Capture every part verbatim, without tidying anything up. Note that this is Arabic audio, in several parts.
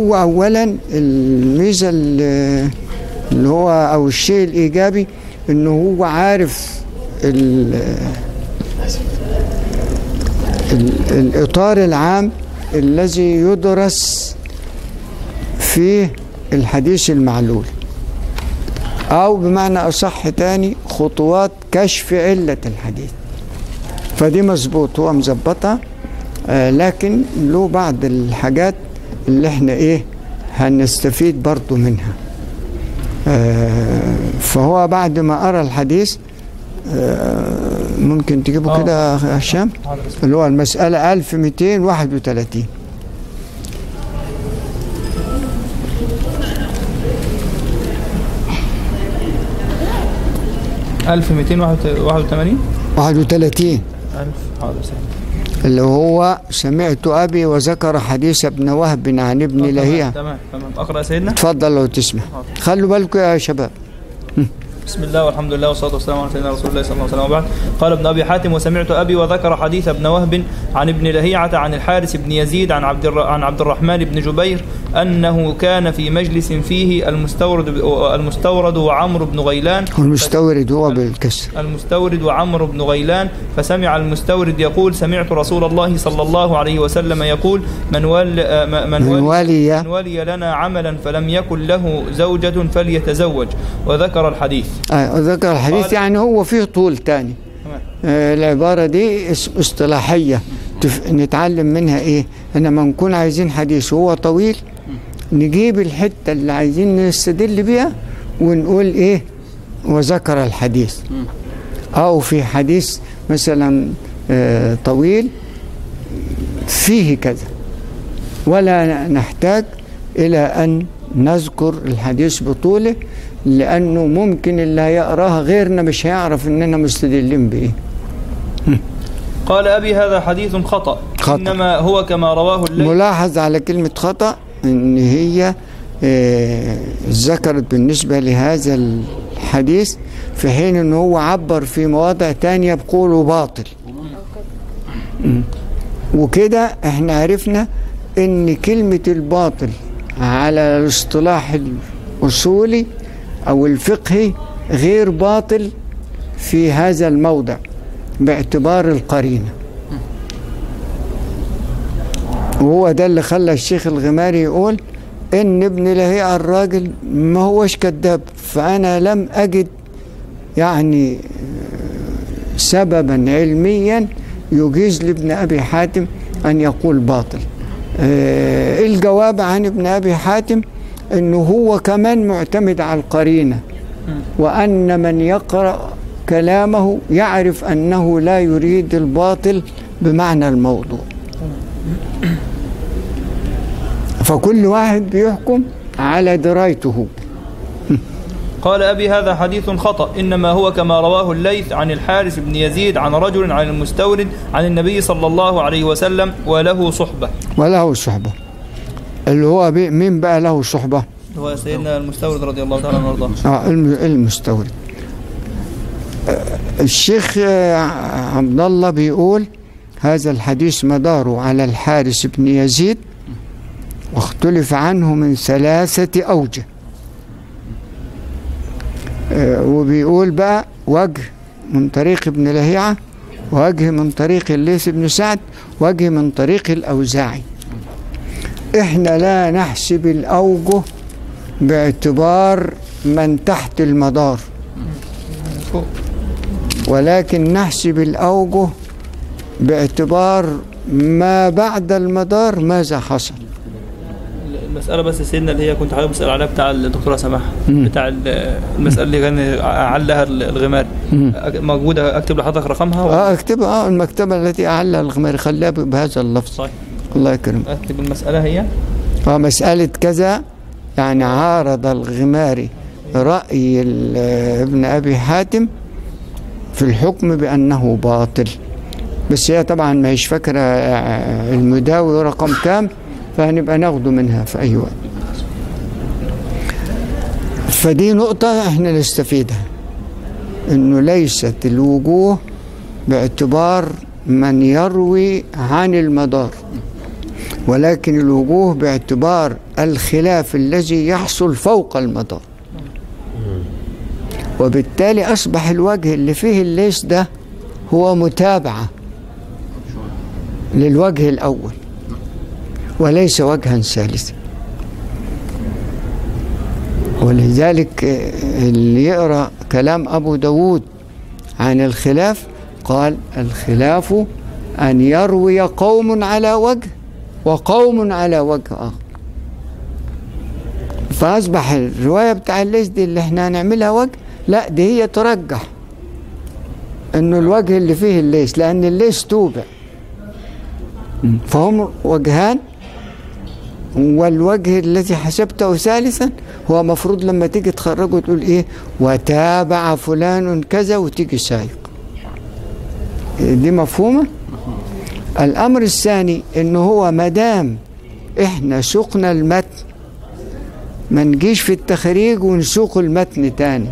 هو أولا الميزة اللي هو أو الشيء الإيجابي إنه هو عارف ال ال الإطار العام الذي يدرس فيه الحديث المعلول، أو بمعنى أصح تاني خطوات كشف علة الحديث. فدي مظبوط، هو مظبطها، آه لكن له بعض الحاجات اللي احنا ايه هنستفيد برضو منها. آه فهو بعد ما قرأ الحديث آه ممكن تجيبه كده يا هشام، اللي هو المسألة ألف ومئتين وواحد وثلاثين. ألف ومئتين وواحد وثمانين واحد وثلاثين ألف. حاضر. اللي هو سمعت أبي وذكر حديث ابن وهب عن ابن لهيعة. تمام تمام. أقرأ سيدنا. اتفضل لو تسمع. خلوا بالكم يا شباب. بسم الله والحمد لله والصلاة والسلام على سيدنا رسول الله صلى الله عليه وسلم. وبعد، قال ابن أبي حاتم: وسمعت أبي وذكر حديث ابن وهب عن ابن لهيعة عن الحارث بن يزيد عن عبد عن عبد الرحمن بن جبير أنه كان في مجلس فيه المستورد المستورد وعمرو بن غيلان. والمستورد هو بالكسر. المستورد وعمرو بن غيلان، فسمع المستورد يقول: سمعت رسول الله صلى الله عليه وسلم يقول: من ولي من ولي, من ولي لنا عملا فلم يكن له زوجة فليتزوج. وذكر الحديث. آه ذكر الحديث يعني هو فيه طول تاني. آه العبارة دي اصطلاحية نتعلم منها ايه؟ انما نكون عايزين حديث وهو طويل نجيب الحتة اللي عايزين نستدل بيها ونقول ايه وذكر الحديث. او في حديث مثلا آه طويل فيه كذا، ولا نحتاج الى ان نذكر الحديث بطوله، لأنه ممكن اللي هيقراها غيرنا مش هيعرف إننا مستدلين بإيه. قال أبي: هذا حديث خطأ, خطأ. إنما هو كما رواه الليث. ملاحظ على كلمة خطأ إن هي آه ذكرت بالنسبة لهذا الحديث، في حين إنه هو عبر في مواضع تانية بقوله باطل. وكده احنا عرفنا إن كلمة الباطل على الاصطلاح الأصولي أو الفقهي غير باطل في هذا الموضع باعتبار القرينة. وهو ده اللي خلى الشيخ الغماري يقول إن ابن لهيعة الراجل ما هوش كذاب، فأنا لم أجد يعني سببا علميا يجيز لابن أبي حاتم أن يقول باطل. آه الجواب عن ابن أبي حاتم أنه هو كمان معتمد على القرينة، وأن من يقرأ كلامه يعرف أنه لا يريد الباطل بمعنى الموضوع. فكل واحد بيحكم على درايته. قال أبي: هذا حديث خطأ، إنما هو كما رواه الليث عن الحارث بن يزيد عن رجل عن المستورد عن النبي صلى الله عليه وسلم وله صحبة. وله صحبة اللي هو مين بقى له صحبة؟ هو سيدنا المستورد رضي الله تعالى عنه وارضاه. اه المستورد. الشيخ عبد الله بيقول هذا الحديث مداره على الحارث بن يزيد، واختلف عنه من ثلاثة أوجه. وبيقول بقى وجه من طريق ابن لهيعة، وجه من طريق الليث بن سعد، وجه من طريق الأوزاعي. احنا لا نحسب الأوجه باعتبار من تحت المدار، ولكن نحسب الأوجه باعتبار ما بعد المدار ماذا حصل. المسألة بس سيدنا اللي هي كنت حضرتك بسأل عليها بتاع الدكتورة سماح، بتاع المسألة اللي كان أعلها الغماري، موجودة أكتب لحضرتك رقمها؟ اه اكتبها. اه المكتبة التي أعلها الغماري خليها بهذا اللفظ. صحيح. الله يكرمك. أكتب المسألة هي اه مسألة كذا، يعني عارض الغماري رأي ابن أبي حاتم في الحكم بأنه باطل، بس هي طبعا ما هيش فاكرة المداوي رقم كام، فهنبقى ناخده منها في أي وقت. فدي نقطة احنا نستفيدها، انه ليست الوجوه باعتبار من يروي عن المدار، ولكن الوجوه باعتبار الخلاف الذي يحصل فوق المدار، وبالتالي أصبح الوجه اللي فيه الليس ده هو متابعة للوجه الأول وليس وجها ثالثا. ولذلك اللي يقرأ كلام أبو داود عن الخلاف قال الخلاف أن يروي قوم على وجه وقوم على وجه آخر. فأصبح الرواية بتاع الليث دي اللي احنا هنعملها وجه، لا دي هي ترجح انه الوجه اللي فيه الليث، لأن الليث توبع فهم وجهان، والوجه الذي حسبته ثالثا هو مفروض لما تيجي تخرجه تقول ايه وتابع فلان كذا وتيجي سايق. دي مفهومة. الأمر الثاني إنه هو مدام إحنا سوقنا المتن ما نجيش في التخريج ونسوق المتن تاني.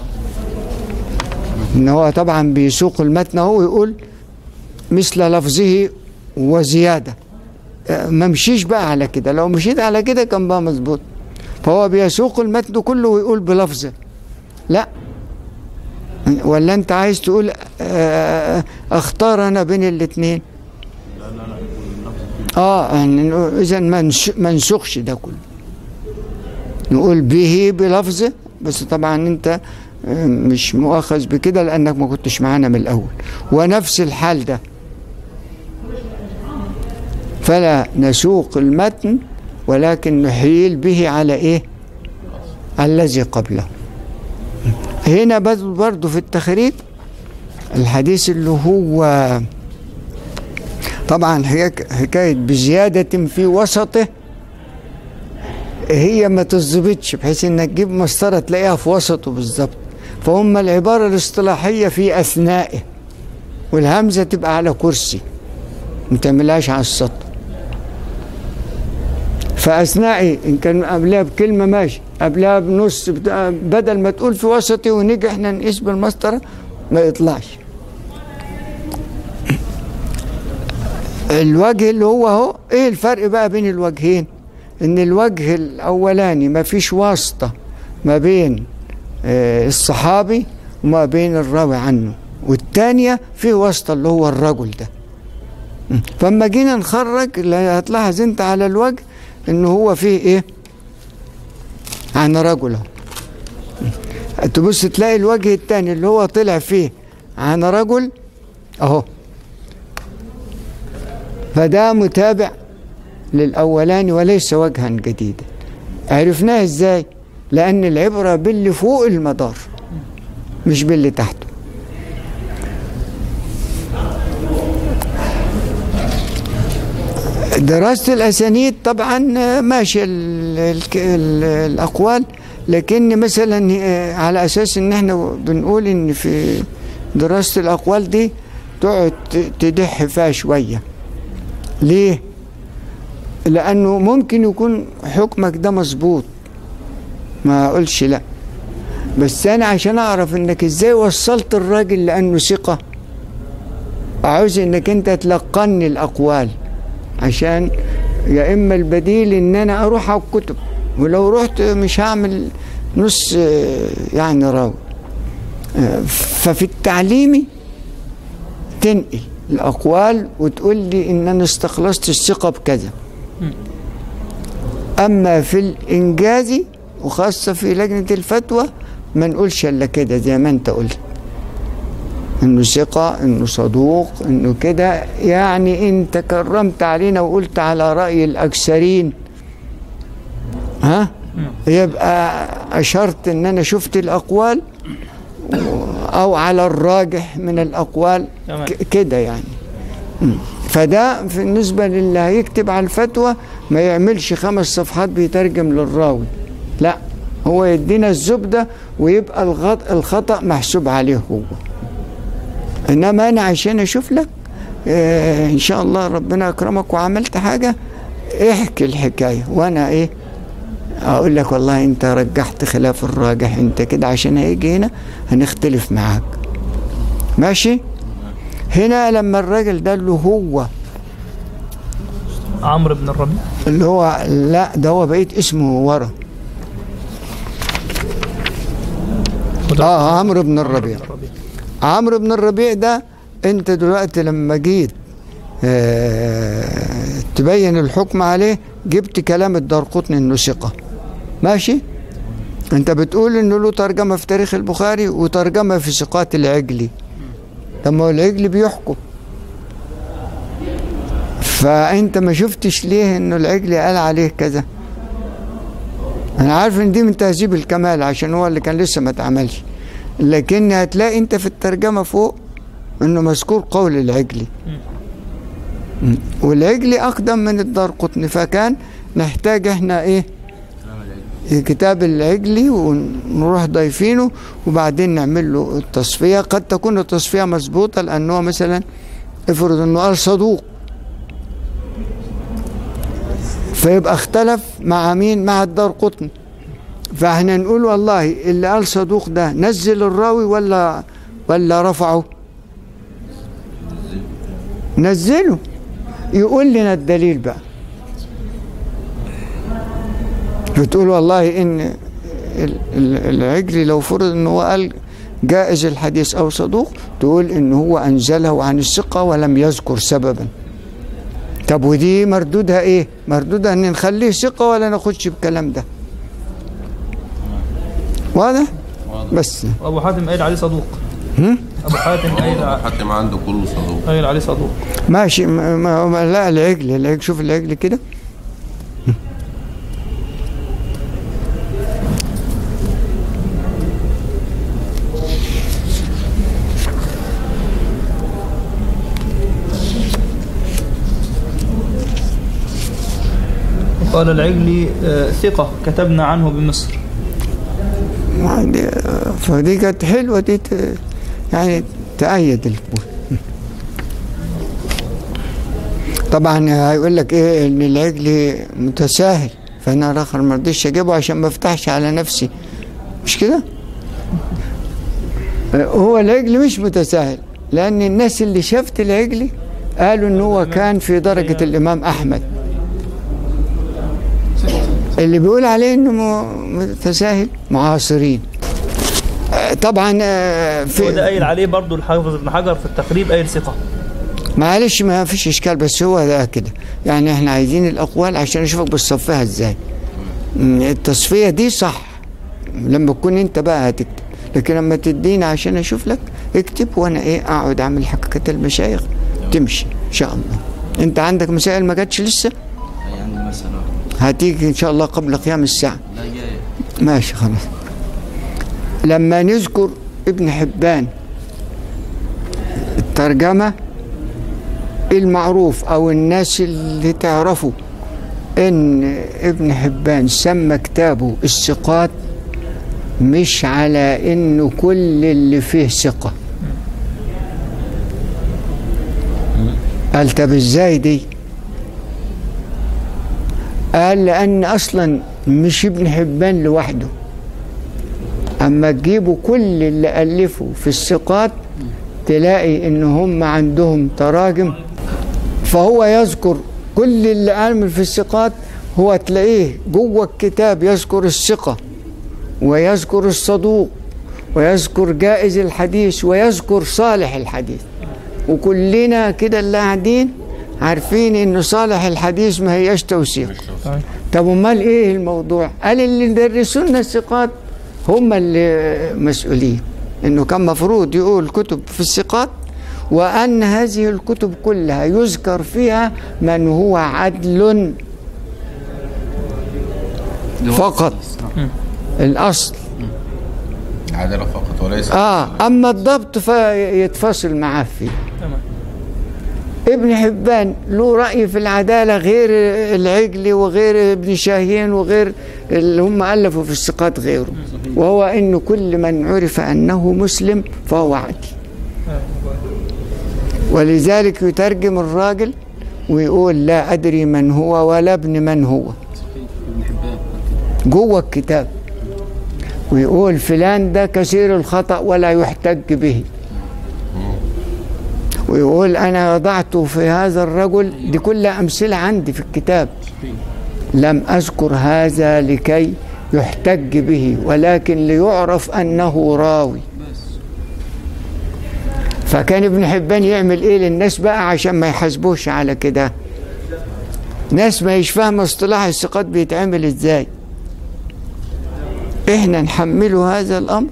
إن هو طبعا بيسوق المتن هو يقول مثل لفظه وزيادة، ما مشيش بقى على كده، لو مشيت على كده كان بقى مظبوط. فهو بيسوق المتن كله ويقول بلفظه، لا. ولا أنت عايز تقول اختار أنا بين الاثنين؟ اه يعني اذا ما نسخش ده كله، نقول به بلفظه، بس طبعا انت مش مؤاخذ بكده لانك ما كنتش معانا من الاول. ونفس الحال ده، فلا نسوق المتن ولكن نحيل به على ايه الذي قبله. هنا برضو في التخريج الحديث اللي هو طبعا حكاية بزيادة في وسطه هي ما تظبطش بحيث انك تجيب مسطرة تلاقيها في وسطه بالظبط، فهم العبارة الاصطلاحية في أثنائه، والهمزة تبقى على كرسي ما تعملهاش على السطر. فأثنائي إن كان قبلها بكلمة ماشي، قبلها بنص، بدل ما تقول في وسطي ونيجي احنا نقيس بالمسطرة ما يطلعش. الوجه اللي هو هو ايه الفرق بقى بين الوجهين؟ ان الوجه الاولاني ما فيش واسطة ما بين اه الصحابي وما بين الراوي عنه، والتانية فيه واسطة اللي هو الرجل ده. فما جينا نخرج هتلاحظ انت على الوجه انه هو فيه ايه عن رجله. تبص تلاقي الوجه التاني اللي هو طلع فيه عن رجل اهو، فده متابع للأولاني وليس وجها جديدا. عرفناه ازاي؟ لأن العبرة باللي فوق المدار مش باللي تحته. دراسة الأسانيد طبعا ماشي ال ال ال الأقوال، لكن مثلا على أساس ان احنا بنقول ان في دراسة الأقوال دي تقعد تدح فيها شوية. ليه؟ لأنه ممكن يكون حكمك ده مظبوط، ما أقولش لا، بس أنا عشان أعرف إنك إزاي وصلت الراجل لأنه ثقة عاوز إنك أنت تلقني الأقوال، عشان يا إما البديل إن أنا أروح على الكتب، ولو رحت مش هعمل نص يعني راوي. ففي التعليمي تنقل الأقوال وتقول لي إن أنا استخلصت الثقة بكذا. أما في الإنجازي وخاصة في لجنة الفتوى ما نقولش إلا كده زي ما أنت قلت، إنه ثقة، إنه صدوق، إنه كده. يعني أنت كرمت علينا وقلت على رأي الأكثرين، ها؟ يبقى أشرت إن أنا شفت الأقوال أو على الراجح من الأقوال كده يعني. فده بالنسبة للي هيكتب على الفتوى ما يعملش خمس صفحات بيترجم للراوي، لا، هو يدينا الزبدة ويبقى الخطأ محسوب عليه هو. إنما أنا عشان أشوف لك إيه إن شاء الله ربنا أكرمك وعملت حاجة احكي الحكاية وأنا إيه أقول لك والله أنت رجحت خلاف الراجح، أنت كده عشان هيجي هنا هنختلف معاك، ماشي. هنا لما الراجل ده اللي هو عمرو بن الربيع اللي هو لا ده هو بقيت اسمه ورا. اه عمرو بن الربيع. عمرو بن الربيع ده انت دلوقتي لما جيت آه تبين الحكم عليه جبت كلام الدارقطني انه ثقة، ماشي؟ انت بتقول انه له ترجمة في تاريخ البخاري وترجمة في ثقات العجلي. طب ما هو العجلي بيحكم، فانت ما شفتش ليه انه العجلي قال عليه كذا؟ انا عارف ان دي من تهذيب الكمال عشان هو اللي كان لسه ما اتعملش، لكن هتلاقي انت في الترجمة فوق انه مذكور قول العجلي، والعجلي اقدم من الدارقطني، فكان نحتاج احنا ايه كتاب العجلي ونروح ضايفينه وبعدين نعمل له التصفية. قد تكون التصفية مظبوطة لانه مثلا افرض انه قال صدوق فيبقى اختلف مع مين؟ مع الدارقطني، فاحنا نقول والله اللي قال صدوق ده نزل الراوي ولا ولا رفعه؟ نزله. يقول لنا الدليل بقى، بتقول والله ان العجلي لو فرض انه هو قال جائز الحديث او صدوق تقول ان هو انزله عن الثقة ولم يذكر سببا. طب ودي مردودها ايه؟ مردودها ان نخليه ثقة ولا ناخدش بالكلام ده؟ واضح؟ بس ابو حاتم قايل عليه صدوق. هم؟ ابو حاتم قايل ابو حاتم عنده كله صدوق، قايل عليه صدوق. ماشي. ما ما لا العجل العجل شوف العجل كده. قال العجلي ثقة كتبنا عنه بمصر. فدي كانت حلوة دي يعني تأيد القول. طبعا هيقول لك ايه ان العجلي متساهل، فانا الاخر ما رضيتش اجيبه عشان ما افتحش على نفسي، مش كده؟ هو العجلي مش متساهل لان الناس اللي شافت العجلي قالوا ان هو كان في درجة الامام احمد. اللي بيقول عليه انه متساهل معاصرين. طبعا في وده قايل عليه برضو الحافظ ابن حجر في التقريب قايل ثقة. معلش ما فيش اشكال، بس هو ده كده يعني احنا عايزين الاقوال عشان نشوفك بتصفيها ازاي. التصفية دي صح لما تكون انت بقى هتكتب، لكن لما تدينا عشان اشوف لك اكتب وانا ايه اقعد اعمل حقيقة المشايخ تمشي ان شاء الله. انت عندك مسائل ما جاتش لسه؟ يعني مثلا هتيجي ان شاء الله قبل قيام الساعة. لا جاي. ماشي خلاص. لما نذكر ابن حبان الترجمة المعروف او الناس اللي تعرفوا ان ابن حبان سمى كتابه الثقات مش على انه كل اللي فيه ثقة. قال طب ازاي دي؟ قال لأن أصلا مش ابن حبان لوحده، أما تجيبوا كل اللي ألفوا في الثقات تلاقي إن هم عندهم تراجم، فهو يذكر كل اللي عامل في الثقات هو تلاقيه جوه الكتاب يذكر الثقة ويذكر الصدوق ويذكر جائز الحديث ويذكر صالح الحديث، وكلنا كده اللي قاعدين عارفين ان صالح الحديث ما هياش توثيق. طب امال ايه الموضوع؟ قال اللي درسونا الثقات هم اللي مسؤولين، انه كان مفروض يقول كتب في الثقات وان هذه الكتب كلها يذكر فيها من هو عدل فقط، الاصل عدالة فقط وليس اه اما الضبط فيتفصل معاه فيه. ابن حبان له رأي في العدالة غير العجلي وغير ابن شاهين وغير اللي هم ألفوا في الثقات غيره، وهو إنه كل من عرف أنه مسلم فهو عدل. ولذلك يترجم الراجل ويقول لا أدري من هو ولا ابن من هو جوه الكتاب، ويقول فلان ده كثير الخطأ ولا يحتج به، ويقول أنا وضعت في هذا الرجل، دي كلها أمثلة عندي في الكتاب، لم أذكر هذا لكي يحتج به ولكن ليعرف أنه راوي. فكان ابن حبان يعمل إيه للناس بقى عشان ما يحاسبوش على كده؟ ناس ما يشفهم اصطلاح الثقات بيتعمل إزاي، إحنا نحمله هذا الأمر.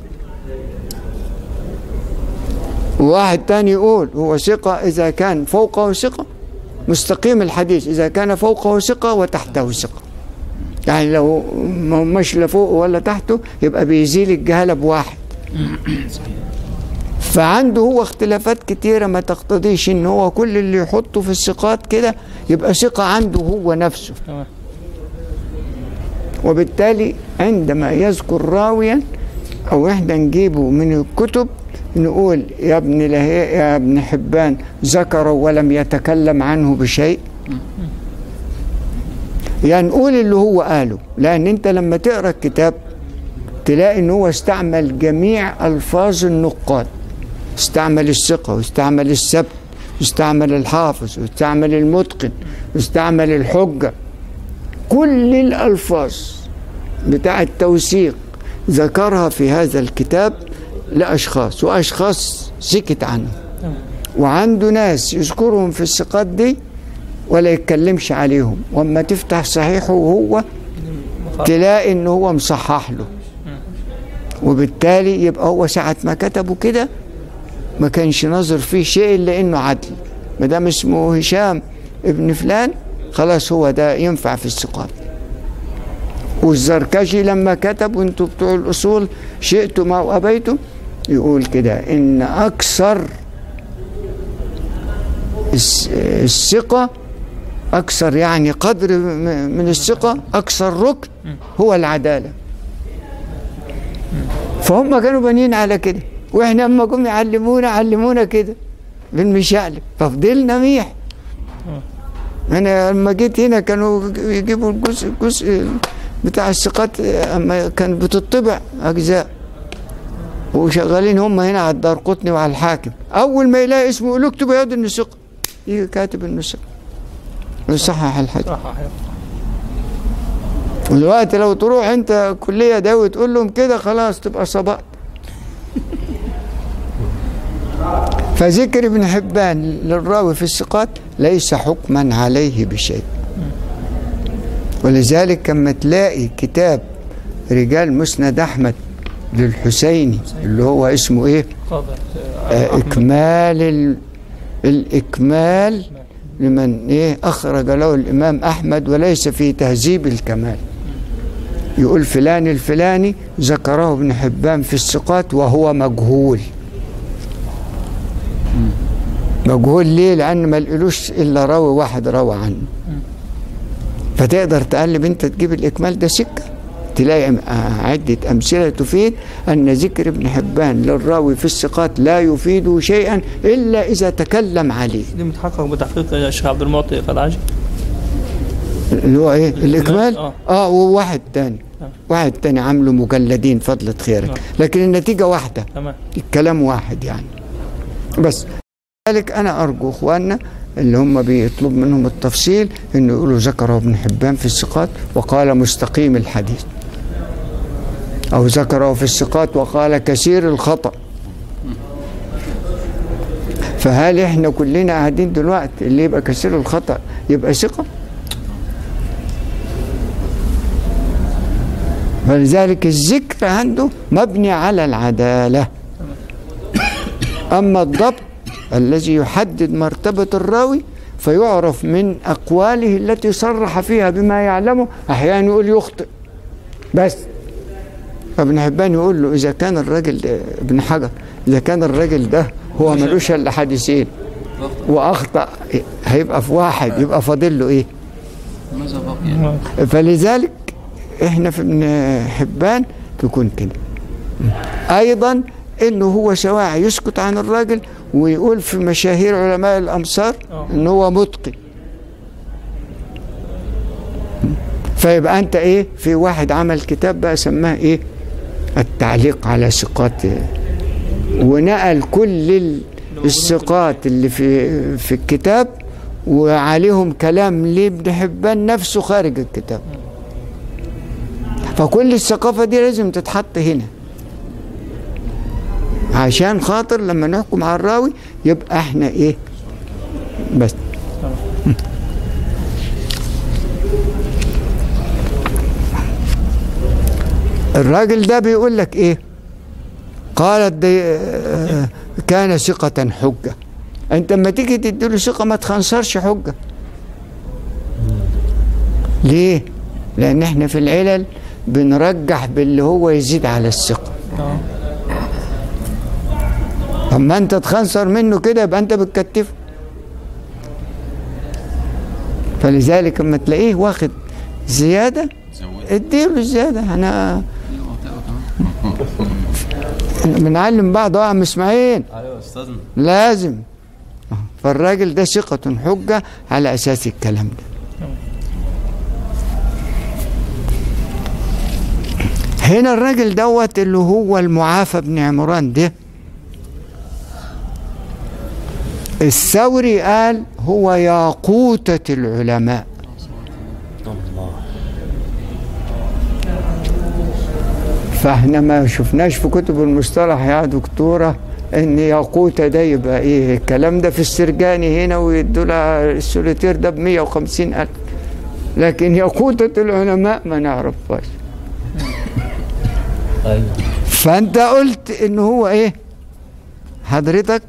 وواحد تاني يقول هو ثقة إذا كان فوقه ثقة، مستقيم الحديث إذا كان فوقه ثقة وتحته ثقة، يعني لو مش لا فوقه ولا تحته يبقى بيزيل الجهالة بواحد. فعنده هو اختلافات كتيرة ما تقتضيش ان هو كل اللي يحطه في الثقات كده يبقى ثقة عنده هو نفسه. وبالتالي عندما يذكر راويا او احنا نجيبه من الكتب نقول يا ابن لهيع يا ابن حبان ذكره ولم يتكلم عنه بشيء، يعني نقول اللي هو قاله، لأن أنت لما تقرأ الكتاب تلاقي إن هو استعمل جميع ألفاظ النقاد، استعمل الثقة واستعمل السبت واستعمل الحافظ واستعمل المتقن واستعمل الحجة، كل الألفاظ بتاع التوثيق ذكرها في هذا الكتاب لأشخاص، وأشخاص سكت عنهم، وعنده ناس يذكرهم في الثقات دي ولا يتكلمش عليهم، واما تفتح صحيحه وهو تلاقي ان هو مصحح له. وبالتالي يبقى هو ساعة ما كتبه كده ما كانش نظر فيه شيء الا انه عدل، ما دام اسمه هشام ابن فلان خلاص هو ده ينفع في الثقات. والزركشي لما كتب وانتوا بتوع الاصول شئتم او ابيتم يقول كده ان اكثر الثقة، أكثر يعني قدر من الثقة، أكثر ركن هو العدالة. فهم كانوا بانيين على كده، وإحنا لما قم يعلمونا علمونا كده بالمشقلب، ففضلنا ميح. أنا لما جيت هنا كانوا يجيبوا الجزء الجزء بتاع الثقات أما كان بتطبع أجزاء، وشغالين هم هنا على الدارقطني وعلى الحاكم، أول ما يلاقي اسمه يقول اكتب يا إنه ثقة، يجي كاتب إنه ثقة يصحح الحديث. ودلوقتي لو تروح انت كلية ده وتقول لهم كده خلاص تبقى صبأت. فذكر ابن حبان للراوي في الثقات ليس حكما عليه بشيء. ولذلك لما تلاقي كتاب رجال مسند أحمد للحسيني اللي هو اسمه ايه؟ آه إكمال ال... الإكمال لمن ايه اخرج له الامام احمد وليس في تهذيب الكمال، يقول فلان الفلاني ذكره ابن حبان في الثقات وهو مجهول. مجهول ليه؟ لان ما لقلوش الا راوي واحد روى عنه. فتقدر تقلب انت تجيب الاكمال ده سكه تلاقي عده امثله تفيد ان ذكر ابن حبان للراوي في الثقات لا يفيد شيئا الا اذا تكلم عليه. دي متحقق بتحقيق الشيخ عبد المعطي قلعجي اللي هو ايه الاكمال. اه, آه وواحد تاني آه. واحد تاني عامله مجلدين فضلة خيرك آه. لكن النتيجه واحده تمام، الكلام واحد يعني. بس لذلك انا ارجو اخواننا اللي هم بيطلب منهم التفصيل انه يقولوا ذكره ابن حبان في الثقات وقال مستقيم الحديث، او ذكره في الثقات وقال كثير الخطأ. فهل احنا كلنا قاعدين دلوقتي اللي يبقى كثير الخطأ يبقى ثقة؟ فلذلك الذكر عنده مبني على العدالة. اما الضبط الذي يحدد مرتبة الراوي فيعرف من أقواله التي صرح فيها بما يعلمه، أحيانا يقول يخطئ بس. فابن حبان يقول له إذا كان الراجل ابن حجر إذا كان الراجل ده هو ملوش إلا حديثين وأخطأ هيبقى في واحد، يبقى فاضل له إيه؟ فلذلك إحنا في ابن حبان تكون كده. أيضا إنه هو سواعي يسكت عن الراجل ويقول في مشاهير علماء الأمصار إن هو متقن. فيبقى أنت إيه؟ في واحد عمل كتاب بقى سماه إيه؟ التعليق على ثقات، ونقل كل الثقات اللي في في الكتاب وعليهم كلام لابن حبان نفسه خارج الكتاب. فكل الثقافة دي لازم تتحط هنا عشان خاطر لما نحكم على الراوي يبقى احنا ايه بس. الراجل ده بيقول لك ايه؟ قالت دي كان ثقة حجة. انت لما تيجي تديله ثقة ما تخنصرش حجة. ليه؟ لان احنا في العلل بنرجح باللي هو يزيد على الثقة. اما انت تخنصر منه كده يبقى انت بتكتفه. فلذلك لما تلاقيه واخد زيادة اديله الزيادة. انا بنعلم بعض اه عم اسماعيل. ايوه استاذنا لازم. فالراجل ده ثقة حجة على اساس الكلام ده. هنا الراجل دوت اللي هو المعافى بن عمران ده الثوري قال هو ياقوتة العلماء. الله. فاحنا ما شفناش في كتب المصطلح يا دكتورة ان ياقوتة ده يبقى ايه. الكلام ده في السرجاني هنا ويدوا لها السوليتير ده بمية وخمسين ألف، لكن ياقوتة العلماء ما نعرفهاش. ايوه. فانت قلت ان هو ايه حضرتك؟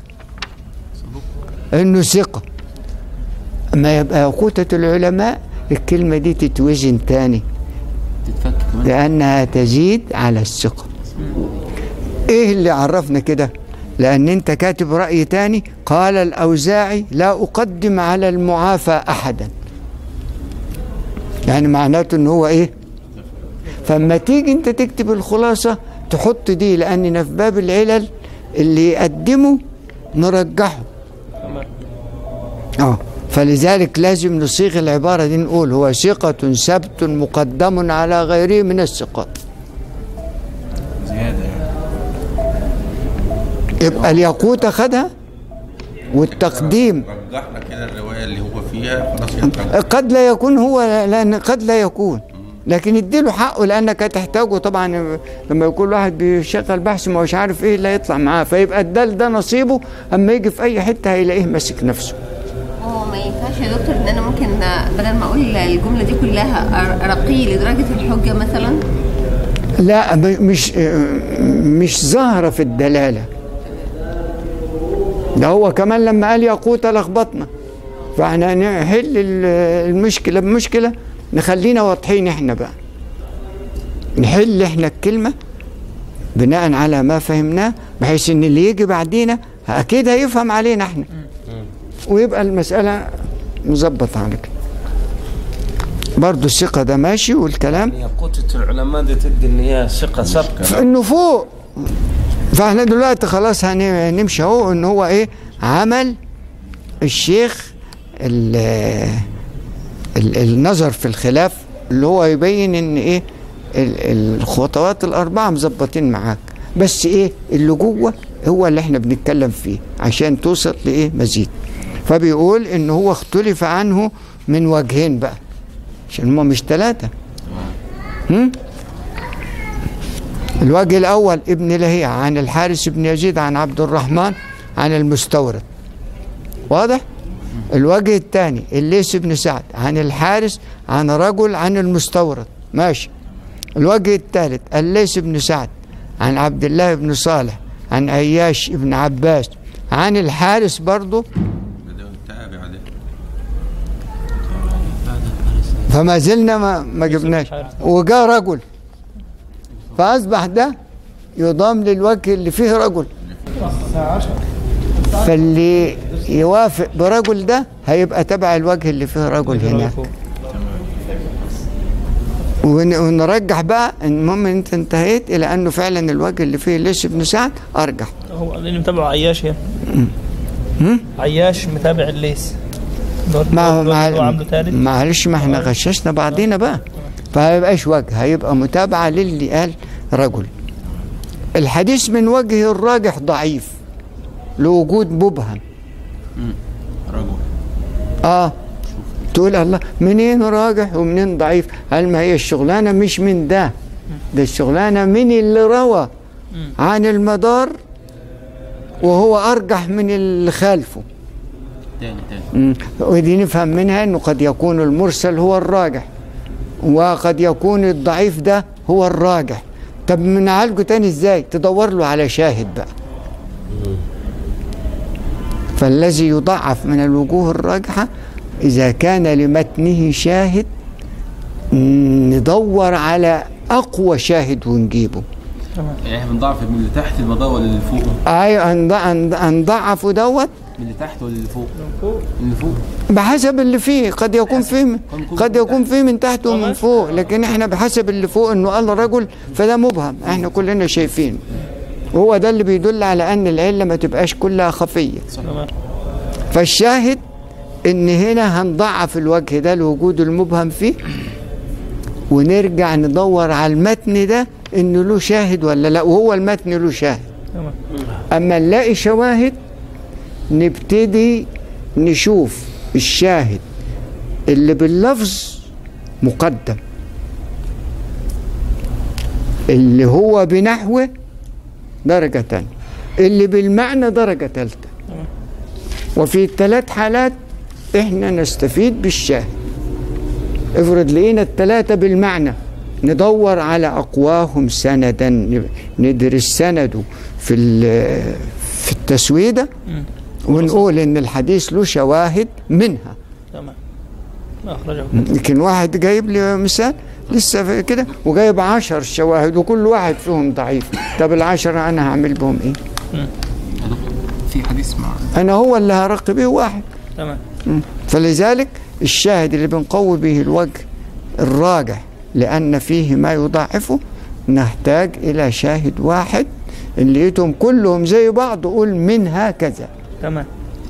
انه ثقة. اما يبقى ياقوتة العلماء الكلمة دي تتوزن تاني تتفك كمان لانها تزيد على الثقة. ايه اللي عرفنا كده؟ لان انت كاتب رأي تاني قال الاوزاعي لا اقدم على المعافى احدا، يعني معناته ان هو ايه. فما تيجي انت تكتب الخلاصة تحط دي لاننا في باب العلل اللي يقدمه نرجحه. اه فلذلك لازم نصيغ العبارة دي نقول هو ثقة ثبت مقدم على غيره من الثقات. زيادة يعني. يبقى الياقوت خدها والتقديم. رجحنا كده الرواية اللي هو فيها خلاص يترجح. قد لا يكون هو، لأن قد لا يكون، لكن اديله حقه لأنك هتحتاجه طبعا. لما يكون واحد بيشغل بحث ما هوش عارف ايه اللي هيطلع معاه، فيبقى ادال ده نصيبه. اما يجي في اي حتة هيلاقيه ماسك نفسه. هو ما ينفعش يا دكتور ان انا ممكن بدل ما اقول الجمله دي كلها ارقيه لدرجه الحجه مثلا؟ لا مش مش ظاهره في الدلاله. ده هو كمان لما قال ياقوت لخبطنا، فاحنا نحل المشكله بمشكله نخلينا واضحين احنا بقى، نحل احنا الكلمه بناء على ما فهمناه بحيث ان اللي يجي بعدينا اكيد هيفهم علينا احنا ويبقى المسألة مظبطة على كده. برضه الثقة ده ماشي والكلام. ياقوتة العلماء دي تدي ان هي ثقة ثابتة. انه فوق. فاحنا دلوقتي خلاص هنمشي اهو ان هو ايه عمل الشيخ ال ال النظر في الخلاف اللي هو يبين ان ايه الخطوات الاربعة مظبطين معاك، بس ايه اللي جوه هو اللي احنا بنتكلم فيه عشان توصل لايه مزيد. فبيقول ان هو اختلف عنه من وجهين بقى عشان هم مش ثلاثة. الوجه الاول ابن لهيعة عن الحارث بن يزيد عن عبد الرحمن عن المستورد، واضح؟ الوجه الثاني الليث بن سعد عن الحارث عن رجل عن المستورد، ماشي. الوجه الثالث الليث بن سعد عن عبد الله بن صالح عن عياش بن عباس عن الحارث برضه، فما زلنا ما, ما جبناش. وجاء رجل فأصبح ده يضام للوجه اللي فيه رجل، فاللي يوافق برجل ده هيبقى تبع الوجه اللي فيه رجل هناك. ونرجح بقى. المهم انت انتهيت الى انه فعلا الوجه اللي فيه ليث بن سعد ارجح. هو اللي متابعه عياش هنا. عياش متابع الليث. ما معلش ما احنا غششنا بعضينا بقى، فهيبقاش وجه، هيبقى متابعة للي قال رجل. الحديث من وجه الراجح ضعيف لوجود مبهم. رجل. اه تقول الله منين راجح ومنين ضعيف؟ هل ما هي الشغلانه مش من ده ده الشغلانه من اللي روى عن المدار وهو ارجح من اللي خالفه. تاني تاني. ودي نفهم منها انه قد يكون المرسل هو الراجح وقد يكون الضعيف ده هو الراجح. طب نعالجه تاني ازاي؟ تدور له على شاهد بقى. فالذي يضعف من الوجوه الراجحة إذا كان لمتنه شاهد ندور على أقوى شاهد ونجيبه. يعني احنا بنضعف من اللي تحت المدار ولا اللي فوق؟ أيوة نضعفه دوت من اللي تحت ولا اللي فوق؟ اللي فوق بحسب اللي فيه. قد يكون فيه قد يكون فيه من تحت ومن فوق، لكن احنا بحسب اللي فوق انه قال رجل فده مبهم احنا كلنا شايفين، وهو ده اللي بيدل على ان العله ما تبقاش كلها خفيه. فالشاهد ان هنا هنضعف الوجه ده لوجود المبهم فيه، ونرجع ندور على المتن ده انه له شاهد ولا لا، وهو المتن له شاهد. اما نلاقي شواهد نبتدي نشوف الشاهد اللي باللفظ مقدم، اللي هو بنحوه درجة تانية، اللي بالمعنى درجة تالتة. وفي الثلاث حالات احنا نستفيد بالشاهد. افرض لقينا الثلاثة بالمعنى ندور على أقواهم سندا، ندرس سنده في في التسويدة ونقول إن الحديث له شواهد منها. تمام. أخرجه. لكن واحد جايب لي مثال لسه كده وجايب عشر شواهد وكل واحد فيهم ضعيف، طب العشرة أنا هعمل بهم إيه؟ في حديث مع أنا هو اللي هرقي به واحد. تمام. فلذلك الشاهد اللي بنقوي به الوجه الراجح لأن فيه ما يضاعفه نحتاج إلى شاهد واحد اللي لقيتهم كلهم زي بعض قول من هكذا. تمام.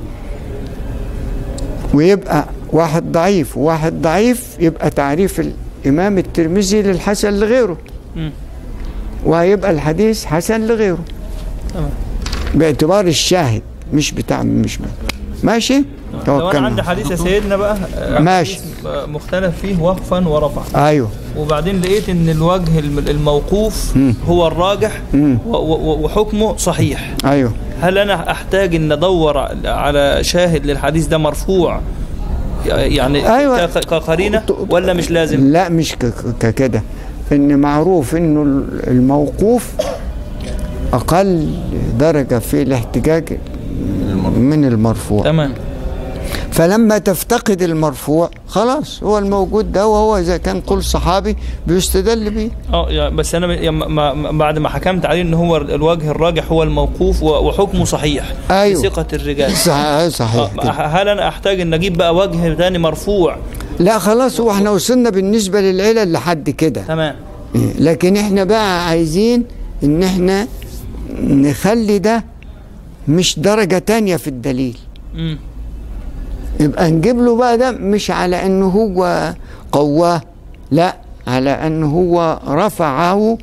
ويبقى واحد ضعيف وواحد ضعيف، يبقى تعريف الإمام الترمذي للحسن لغيره، م. وهيبقى الحديث حسن لغيره. تمام. باعتبار الشاهد مش بتاع مش بتاع. ماشي. لو انا عندي حديث يا سيدنا بقى ماشي مختلف فيه وقفا ورفعا، ايوه، وبعدين لقيت ان الوجه الموقوف م. هو الراجح وحكمه صحيح، ايوه، هل انا احتاج ان ادور على شاهد للحديث ده مرفوع يعني أيوة. كقرينه ولا مش لازم؟ لا مش ككده، ان معروف انه الموقوف اقل درجه في الاحتجاج من المرفوع. تمام. فلما تفتقد المرفوع خلاص هو الموجود ده، وهو اذا كان قول صحابي بيستدل بيه. اه بس انا ما بعد ما حكمت عليه ان هو الوجه الراجح هو الموقوف وحكمه صحيح. أيوه. بثقة الرجال. صحيح صحيح. آه هل انا احتاج ان اجيب بقى وجه ثاني مرفوع؟ لا خلاص، هو احنا وصلنا بالنسبه للعلل لحد كده. تمام. لكن احنا بقى عايزين ان احنا نخلي ده مش درجه تانية في الدليل. امم يبقى نجيب له بقى ده مش على انه هو قواه، لا، على انه هو رفعه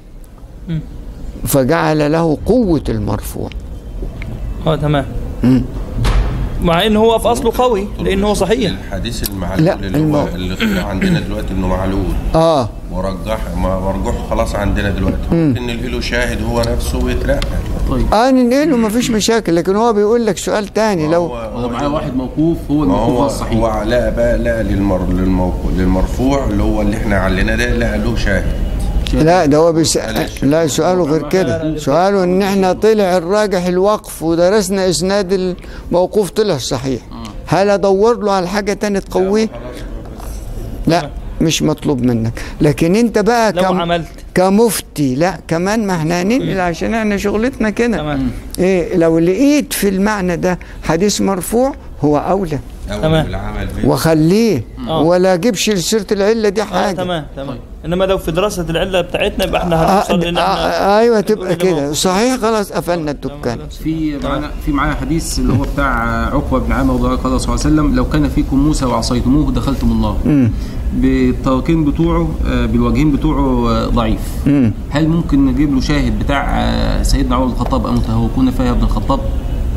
فجعل له قوة المرفوع. اه تمام. مم. مع انه هو في اصله قوي لانه هو صحيح. الحديث المعلول اللي هو اللي عندنا دلوقتي انه معلول اه ورجح ما مرجوح خلاص عندنا دلوقتي، ممكن ننقله شاهد هو نفسه ويترقى. طيب اه ننقله ما فيش مشاكل، لكن هو بيقول لك سؤال تاني، لو هو معاه واحد موقوف هو الموقوف الصحيح، هو لا بقى لا للمر للموقوف للمرفوع اللي هو اللي احنا علينا ده لا له شاهد. لا ده هو بيسأل، لا سؤاله غير كده، سؤاله ان احنا طلع الراجح الوقف ودرسنا اسناد الموقوف طلع صحيح، هل ادور له على حاجه تانية تقويه؟ لا مش مطلوب منك، لكن انت بقى لو كم عملت كمفتي لا كمان ما احنا هننقل عشان احنا شغلتنا كده. ايه لو لقيت في المعنى ده حديث مرفوع هو اولى تمام وخليه ولا اجيبش سيره العله دي حاجه. آه تمام تمام. انما لو في دراسه العله بتاعتنا يبقى احنا هنوصل آه آه ايوه تبقى كده صحيح، خلاص قفلنا الدكان. في معنا في معانا حديث اللي هو بتاع عقبه بن عامر قال صلى الله عليه وسلم لو كان فيكم موسى وعصيتموه دخلتم النار. بالطريقين بتوعه بالوجهين بتوعه ضعيف. مم. هل ممكن نجيب له شاهد بتاع سيدنا عمر بن الخطاب ان تهوكون فيها ابن الخطاب؟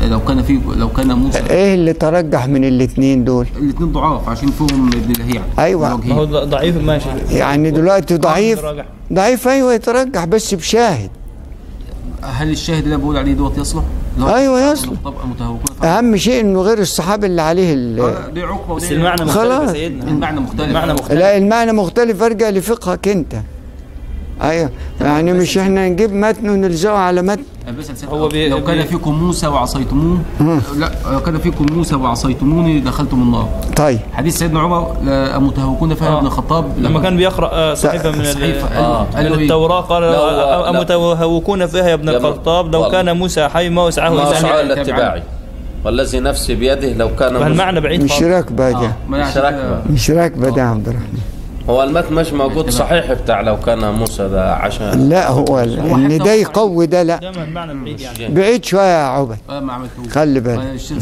لو كان في لو كان موسى ايه اللي ترجح من الاثنين دول؟ الاثنين ضعاف عشان فيهم ابن لهيعة. ايوه ما هو ضعيف ماشي يعني دلوقتي ضعيف ضعيف ايوه يترجح بس بشاهد. هل الشاهد اللي بقول عليه دوت يصلح؟ ايوه يصلح. اهم شيء انه غير الصحابي اللي عليه دي عقبه بس المعنى مختلف يا سيدنا. المعنى مختلف. المعنى مختلف. لا المعنى مختلف، ارجع لفقهك انت. ايوه يعني مش احنا نجيب متن ونلزقه على متن. هو بي لو كان فيكم موسى وعصيتموه لا لو كان فيكم موسى وعصيتموني دخلتم النار. طيب حديث سيدنا عمر أمتهوكون فيها ابن الخطاب لما كان بيقرأ صحيفة من, آه. من التوراة قال أمتهوكون فيها يا ابن الخطاب لو كان موسى حي ما وسعه إلا اتباعي والذي نفسي بيده لو كان المعنى بعيد مش راكبة ده مش راكبة مش راكبة ده يا عبد الرحمن. هو المتن مش موجود صحيح بتاع لو كان موسى ده عشان لا هو ان ده يقوي ده لا بعيد, يعني. بعيد شويه يا عبد خلي بالك.